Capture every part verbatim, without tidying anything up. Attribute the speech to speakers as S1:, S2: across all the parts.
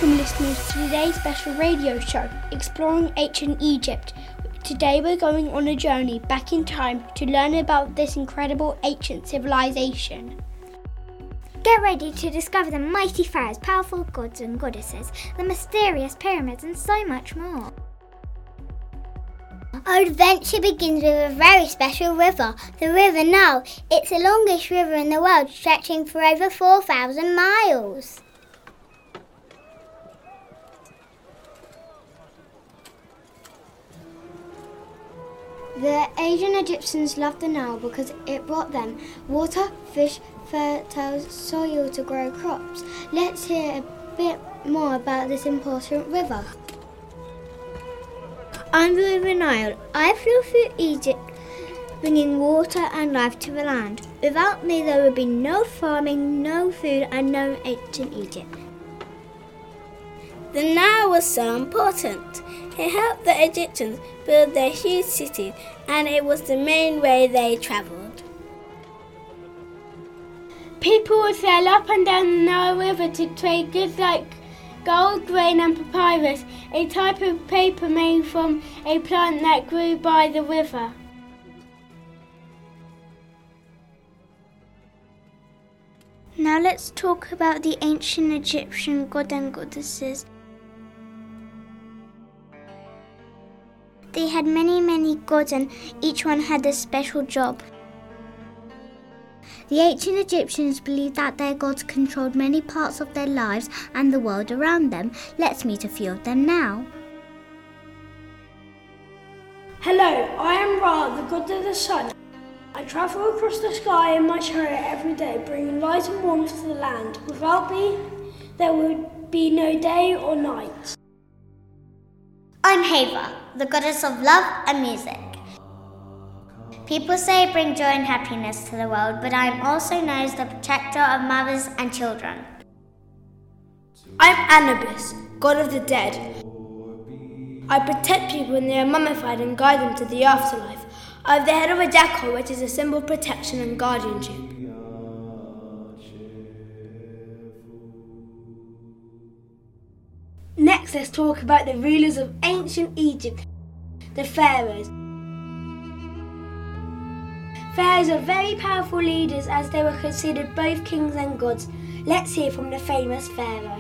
S1: Welcome listeners to today's special radio show, Exploring Ancient Egypt. Today we're going on a journey back in time to learn about this incredible ancient civilization.
S2: Get ready to discover the mighty pharaohs, powerful gods and goddesses, the mysterious pyramids and so much more.
S3: Our adventure begins with a very special river, the River Nile. It's the longest river in the world, stretching for over four thousand miles.
S1: The ancient Egyptians loved the Nile because it brought them water, fish, fertile soil to grow crops. Let's hear a bit more about this important river.
S3: I'm the River Nile. I flow through Egypt, bringing water and life to the land. Without me, there would be no farming, no food, and no ancient Egypt.
S4: The Nile was so important. It helped the Egyptians build their huge cities, and it was the main way they travelled.
S5: People would sail up and down the Nile River to trade goods like gold, grain and papyrus, a type of paper made from a plant that grew by the river.
S2: Now let's talk about the ancient Egyptian gods and goddesses. They had many, many gods and each one had a special job. The ancient Egyptians believed that their gods controlled many parts of their lives and the world around them. Let's meet a few of them now.
S5: Hello, I am Ra, the god of the sun. I travel across the sky in my chariot every day, bringing light and warmth to the land. Without me, there would be no day or night.
S3: I'm Heva, the goddess of love and music. People say I bring joy and happiness to the world, but I am also known as the protector of mothers and children.
S5: I'm Anubis, god of the dead. I protect people when they are mummified and guide them to the afterlife. I have the head of a jackal, which is a symbol of protection and guardianship. Next, let's talk about the rulers of ancient Egypt, the pharaohs. Pharaohs are very powerful leaders as they were considered both kings and gods. Let's hear from the famous pharaoh.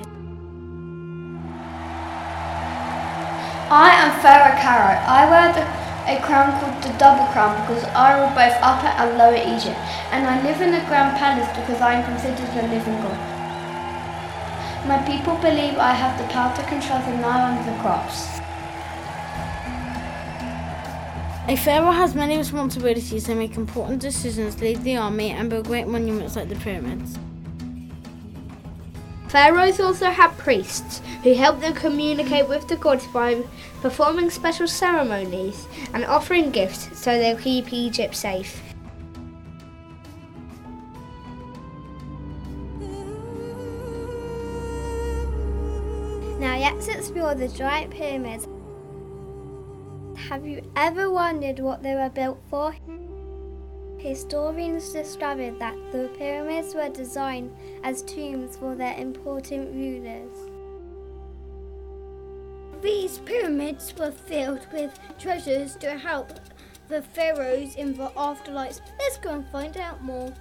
S6: I am Pharaoh Khafre. I wear the, a crown called the double crown because I rule both Upper and Lower Egypt, and I live in the Grand Palace because I am considered a living god. My people believe I have the power to control the Nile and the crops.
S7: A pharaoh has many responsibilities to make important decisions, lead the army, and build great monuments like the pyramids.
S1: Pharaohs also had priests who helped them communicate with the gods by performing special ceremonies and offering gifts so they'll keep Egypt safe.
S2: Now let's explore the giant pyramids. Have you ever wondered what they were built for? Historians discovered that the pyramids were designed as tombs for their important rulers.
S8: These pyramids were filled with treasures to help the pharaohs in the afterlife. Let's go and find out more.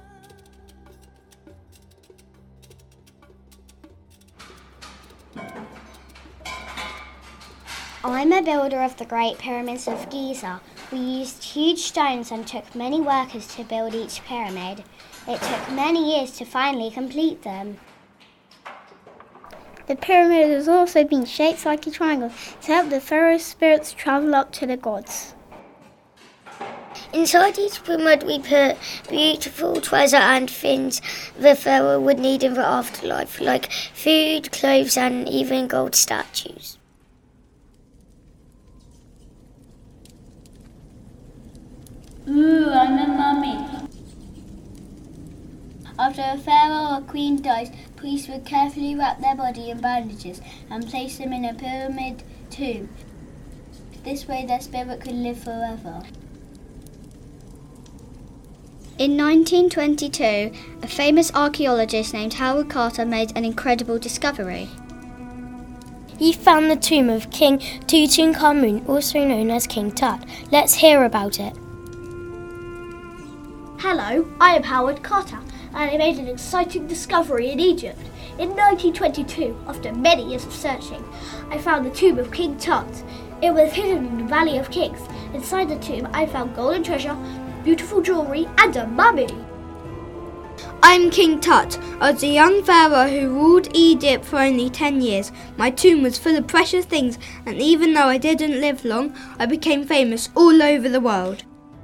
S3: I'm a builder of the Great Pyramids of Giza. We used huge stones and took many workers to build each pyramid. It took many years to finally complete them.
S2: The pyramid has also been shaped like a triangle to help the pharaoh's spirits travel up to the gods.
S3: Inside each pyramid we put beautiful treasure and things the pharaoh would need in the afterlife, like food, clothes and even gold statues.
S6: Ooh, I'm a mummy. After a pharaoh or queen dies, priests would carefully wrap their body in bandages and place them in a pyramid tomb. This way their spirit could live forever.
S2: In nineteen twenty-two, a famous archaeologist named Howard Carter made an incredible discovery.
S9: You found the tomb of King Tutankhamun, also known as King Tut. Let's hear about it.
S10: Hello, I am Howard Carter, and I made an exciting discovery in Egypt. In nineteen twenty-two, after many years of searching, I found the tomb of King Tut. It was hidden in the Valley of Kings. Inside the tomb, I found golden treasure, beautiful jewellery, and a mummy.
S11: I'm King Tut. I was a young pharaoh who ruled Egypt for only ten years. My tomb was full of precious things, and even though I didn't live long, I became famous all over the world.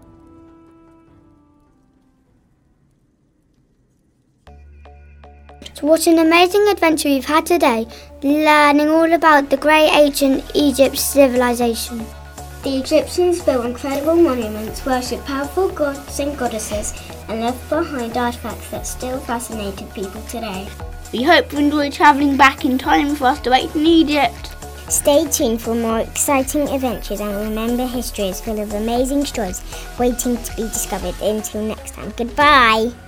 S1: So what an amazing adventure we've had today, learning all about the great ancient Egypt civilization. The Egyptians built incredible monuments, worshipped powerful gods and goddesses, and left behind artifacts that still fascinated people today.
S4: We hope you enjoy travelling back in time for us to ancient Egypt.
S1: Stay tuned for more exciting adventures, and remember, history is full of amazing stories waiting to be discovered. Until next time, goodbye.